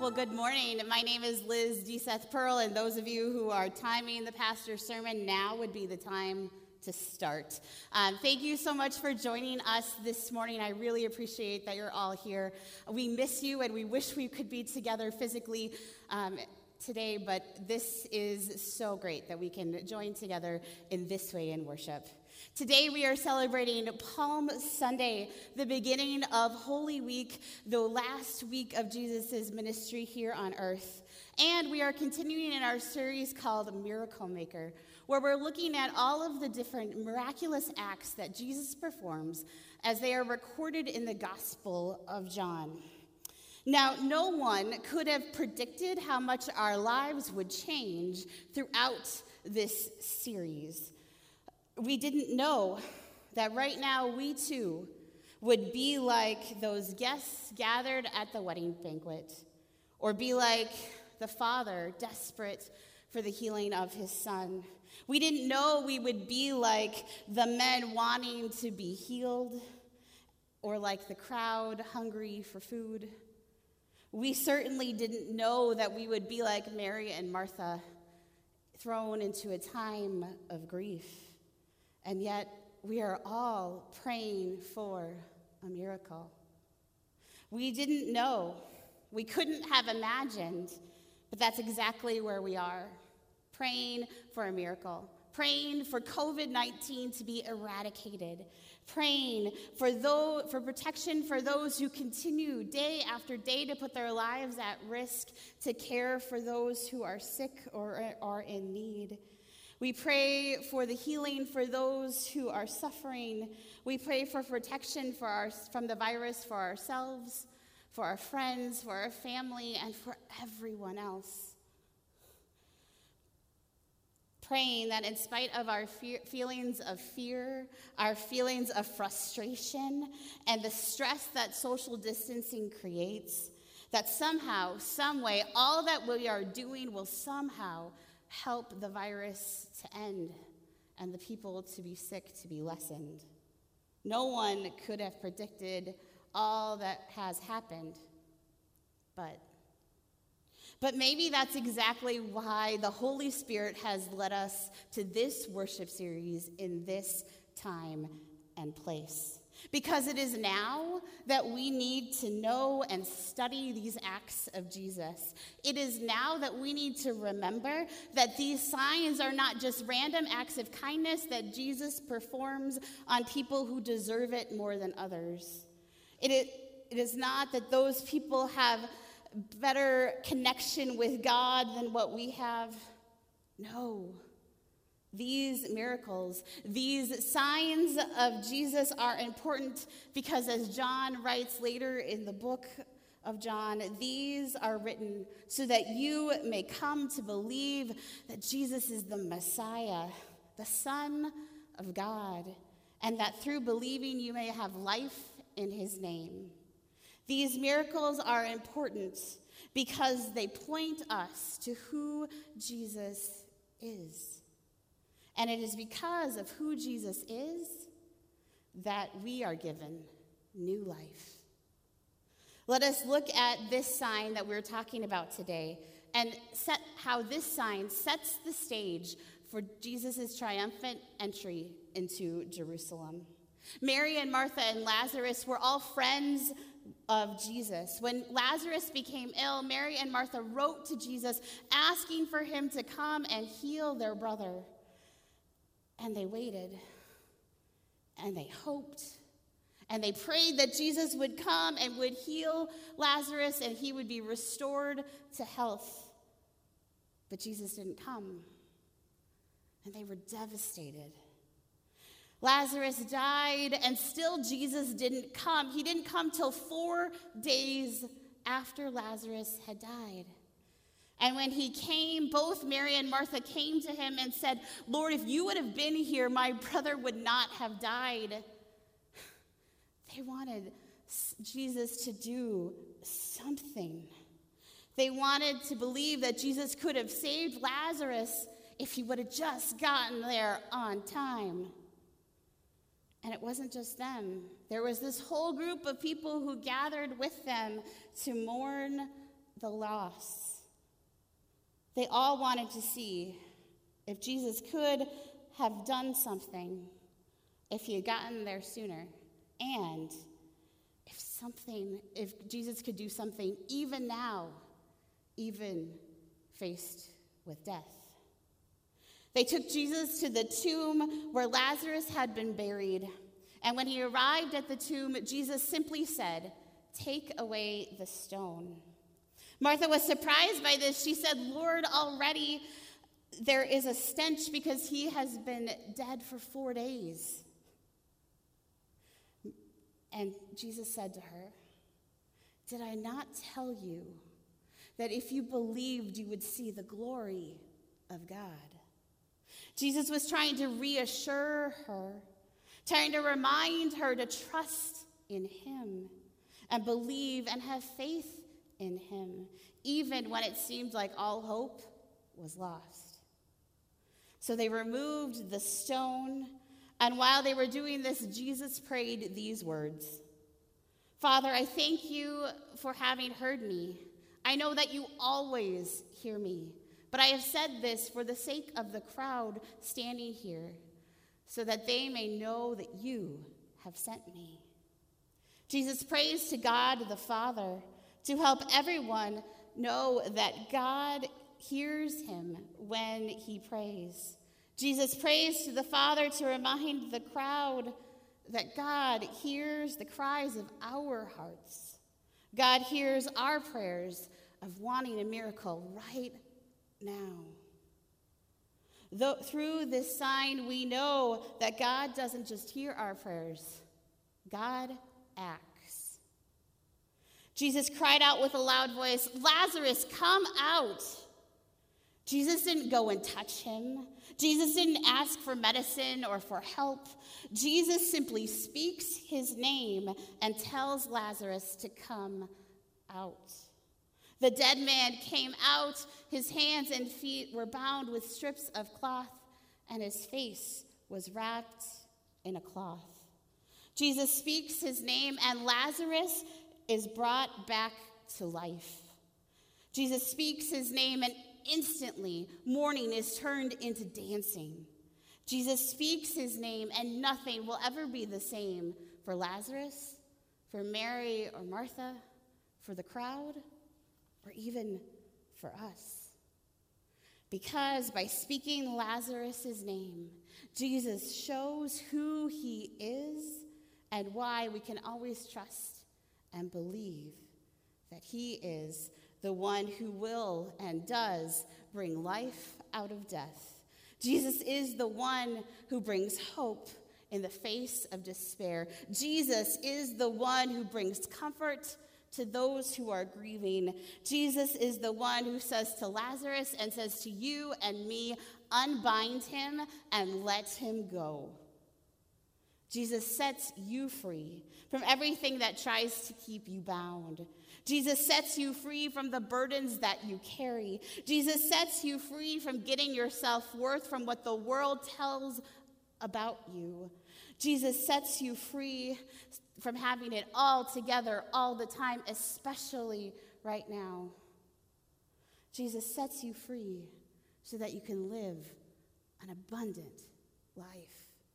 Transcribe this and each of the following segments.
Well, good morning. My name is Liz DeSeth Pearl, and those of you who are timing the pastor's sermon, now would be the time to start. Thank you so much for joining us this morning. I really appreciate that you're all here. We miss you, and we wish we could be together physically today, but this is so great that we can join together in this way in worship. Today we are celebrating Palm Sunday, the beginning of Holy Week, the last week of Jesus' ministry here on earth. And we are continuing in our series called Miracle Maker, where we're looking at all of the different miraculous acts that Jesus performs as they are recorded in the Gospel of John. Now, no one could have predicted how much our lives would change throughout this series. We didn't know that right now we too would be like those guests gathered at the wedding banquet, or be like the father desperate for the healing of his son. We didn't know we would be like the men wanting to be healed, or like the crowd hungry for food. We certainly didn't know that we would be like Mary and Martha, thrown into a time of grief. And yet, we are all praying for a miracle. We didn't know, we couldn't have imagined, but that's exactly where we are, praying for a miracle, praying for COVID-19 to be eradicated, praying for protection for those who continue day after day to put their lives at risk to care for those who are sick or are in need. We pray for the healing for those who are suffering. We pray for protection from the virus for ourselves, for our friends, for our family, and for everyone else. Praying that in spite of our feelings of fear, our feelings of frustration, and the stress that social distancing creates, that somehow, some way, all that we are doing will somehow help the virus to end and the people to be sick to be lessened. No one could have predicted all that has happened, but maybe that's exactly why the Holy Spirit has led us to this worship series in this time and place. Because it is now that we need to know and study these acts of Jesus. It is now that we need to remember that these signs are not just random acts of kindness that Jesus performs on people who deserve it more than others. It is not that those people have better connection with God than what we have. No. These miracles, these signs of Jesus are important because, as John writes later in the book of John, these are written so that you may come to believe that Jesus is the Messiah, the Son of God, and that through believing you may have life in his name. These miracles are important because they point us to who Jesus is. And it is because of who Jesus is that we are given new life. Let us look at this sign that we're talking about today and how this sign sets the stage for Jesus' triumphant entry into Jerusalem. Mary and Martha and Lazarus were all friends of Jesus. When Lazarus became ill, Mary and Martha wrote to Jesus asking for him to come and heal their brother. And they waited, and they hoped, and they prayed that Jesus would come and would heal Lazarus and he would be restored to health. But Jesus didn't come, and they were devastated. Lazarus died, and still Jesus didn't come. He didn't come till 4 days after Lazarus had died. And when he came, both Mary and Martha came to him and said, "Lord, if you would have been here, my brother would not have died." They wanted Jesus to do something. They wanted to believe that Jesus could have saved Lazarus if he would have just gotten there on time. And it wasn't just them. There was this whole group of people who gathered with them to mourn the loss. They all wanted to see if Jesus could have done something, if he had gotten there sooner, and if Jesus could do something even now, even faced with death. They took Jesus to the tomb where Lazarus had been buried. And when he arrived at the tomb, Jesus simply said, "Take away the stone." Martha was surprised by this. She said, "Lord, already there is a stench because he has been dead for 4 days." And Jesus said to her, "Did I not tell you that if you believed, you would see the glory of God?" Jesus was trying to reassure her, trying to remind her to trust in him and believe and have faith in him, even when it seemed like all hope was lost. So they removed the stone, and while they were doing this, Jesus prayed these words: "Father, I thank you for having heard me. I know that you always hear me, but I have said this for the sake of the crowd standing here, so that they may know that you have sent me." Jesus prays to God the Father to help everyone know that God hears him when he prays. Jesus prays to the Father to remind the crowd that God hears the cries of our hearts. God hears our prayers of wanting a miracle right now. Through this sign, we know that God doesn't just hear our prayers, God acts. Jesus cried out with a loud voice, "Lazarus, come out!" Jesus didn't go and touch him. Jesus didn't ask for medicine or for help. Jesus simply speaks his name and tells Lazarus to come out. The dead man came out. His hands and feet were bound with strips of cloth, and his face was wrapped in a cloth. Jesus speaks his name, and Lazarus is brought back to life. Jesus speaks his name, and instantly mourning is turned into dancing. Jesus speaks his name, and nothing will ever be the same for Lazarus, for Mary or Martha, for the crowd, or even for us. Because by speaking Lazarus' name, Jesus shows who he is and why we can always trust and believe that he is the one who will and does bring life out of death. Jesus is the one who brings hope in the face of despair. Jesus is the one who brings comfort to those who are grieving. Jesus is the one who says to Lazarus and says to you and me, unbind him and let him go. Jesus sets you free from everything that tries to keep you bound. Jesus sets you free from the burdens that you carry. Jesus sets you free from getting your self-worth from what the world tells about you. Jesus sets you free from having it all together all the time, especially right now. Jesus sets you free so that you can live an abundant life.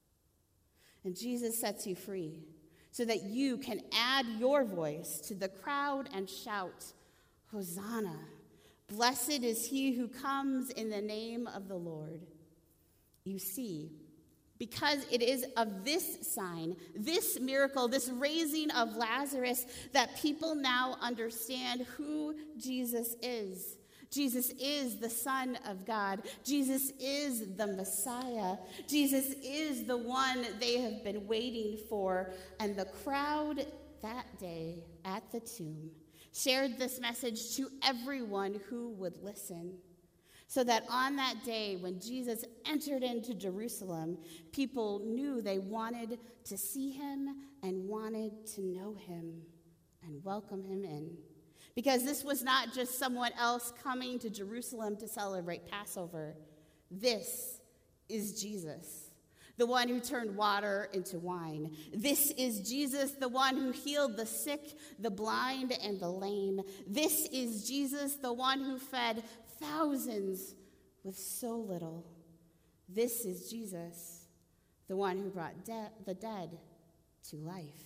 And Jesus sets you free so that you can add your voice to the crowd and shout, Hosanna! Blessed is he who comes in the name of the Lord. You see, because it is of this sign, this miracle, this raising of Lazarus, that people now understand who Jesus is. Jesus is the Son of God. Jesus is the Messiah. Jesus is the one they have been waiting for. And the crowd that day at the tomb shared this message to everyone who would listen. So that on that day when Jesus entered into Jerusalem, people knew they wanted to see him and wanted to know him and welcome him in. Because this was not just someone else coming to Jerusalem to celebrate Passover. This is Jesus, the one who turned water into wine. This is Jesus, the one who healed the sick, the blind, and the lame. This is Jesus, the one who fed thousands with so little. This is Jesus, the one who brought the dead to life.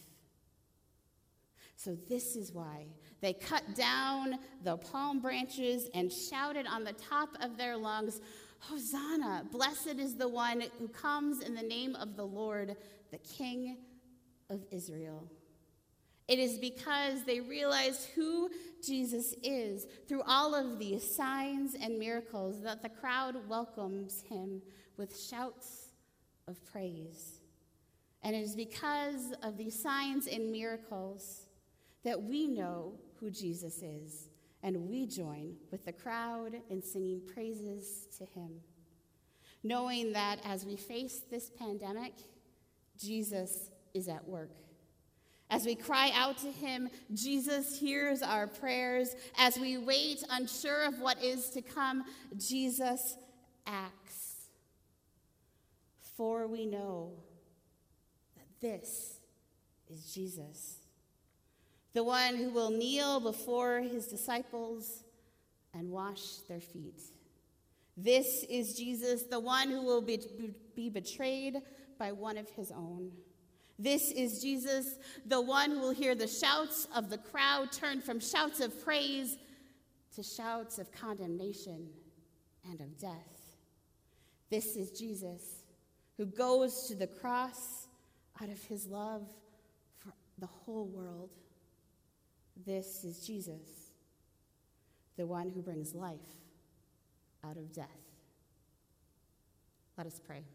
So this is why they cut down the palm branches and shouted on the top of their lungs, Hosanna! Blessed is the one who comes in the name of the Lord, the King of Israel. It is because they realized who Jesus is through all of these signs and miracles that the crowd welcomes him with shouts of praise. And it is because of these signs and miracles that we know who Jesus is, and we join with the crowd in singing praises to him, knowing that as we face this pandemic, Jesus is at work. As we cry out to him, Jesus hears our prayers. As we wait, unsure of what is to come, Jesus acts. For we know that this is Jesus, the one who will kneel before his disciples and wash their feet. This is Jesus, the one who will be betrayed by one of his own. This is Jesus, the one who will hear the shouts of the crowd turn from shouts of praise to shouts of condemnation and of death. This is Jesus, who goes to the cross out of his love for the whole world. This is Jesus, the one who brings life out of death. Let us pray.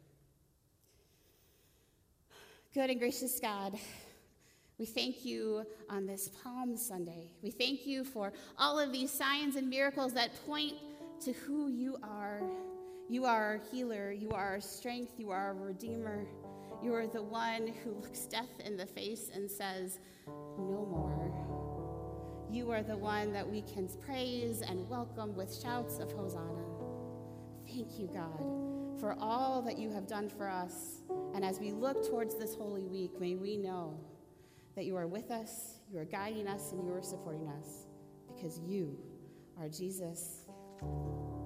Good and gracious God, we thank you on this Palm Sunday. We thank you for all of these signs and miracles that point to who you are. You are our healer. You are our strength. You are our redeemer. You are the one who looks death in the face and says, no more. You are the one that we can praise and welcome with shouts of Hosanna. Thank you, God, for all that you have done for us. And as we look towards this Holy Week, may we know that you are with us, you are guiding us, and you are supporting us, because you are Jesus.